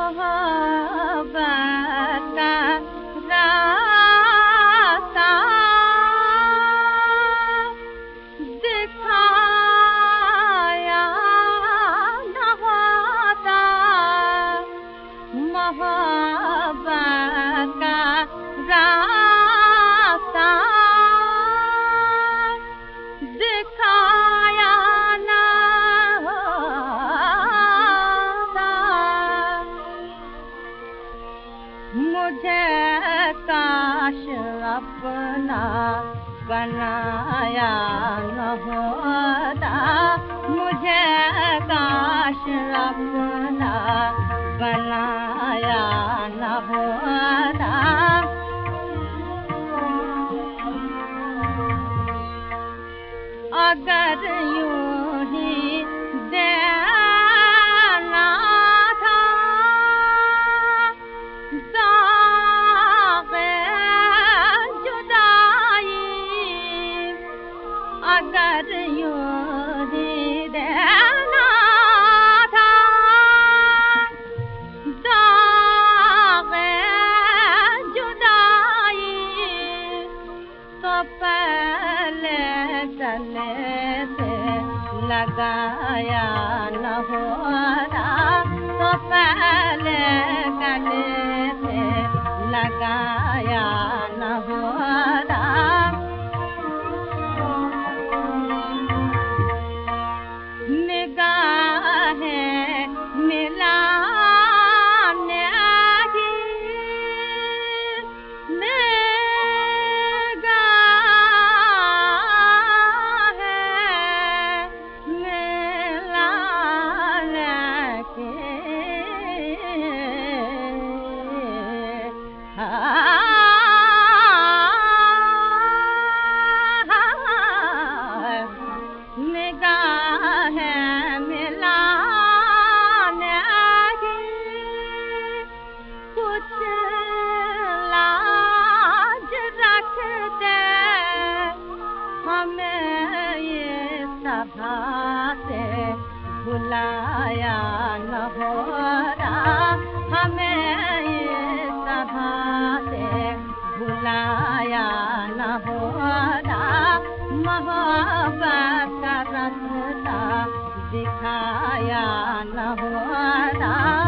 मोहब्बत का रास्ता दिखाया न होता, मोहब्बत का रास्ता दिखाया न होता। मुझे काश अपना बनाया न होता, मुझे काश अपना बनाया न होता। अगर यूं ही देना था दाग़े जुदाई, अगर यूं ही देना था दाग़े जुदाई, तो पहले गले से लगाया न होता, तो पहले गले से लगाया न होता। निगाहें मिलाने की निगाहें मिलाने की कुछ लाज रखते, हमें ये सभा से बुलाया न होता, हमें ये सभा से बुलाया न होता। मोहब्बत का रास्ता दिखाया न होता।